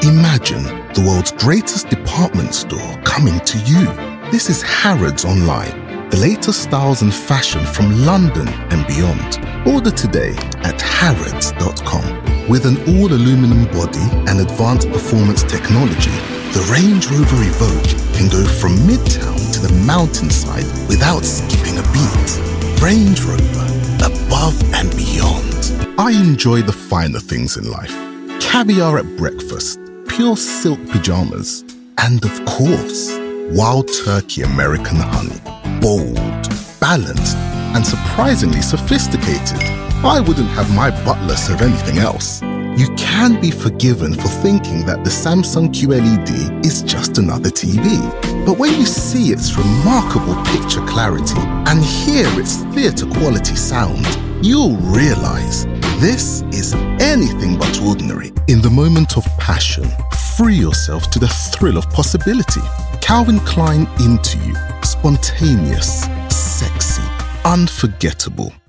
Imagine the world's greatest department store coming to you. This is Harrods Online, the latest styles and fashion from London and beyond. Order today at harrods.com. With an all-aluminum body and advanced performance technology, the Range Rover Evoque can go from Midtown to the mountainside without skipping a beat. Range Rover, above and beyond. I enjoy the finer things in life. Caviar at breakfast, pure silk pajamas, and of course, wild turkey American honey. Bold, balanced, and surprisingly sophisticated. I wouldn't have my butler serve anything else. You can be forgiven for thinking that the Samsung QLED is just another TV. But when you see its remarkable picture clarity and hear its theatre quality sound, you'll realize this is anything but ordinary. In the moment of passion, free yourself to the thrill of possibility. Calvin Klein Into You. Spontaneous, sexy, unforgettable.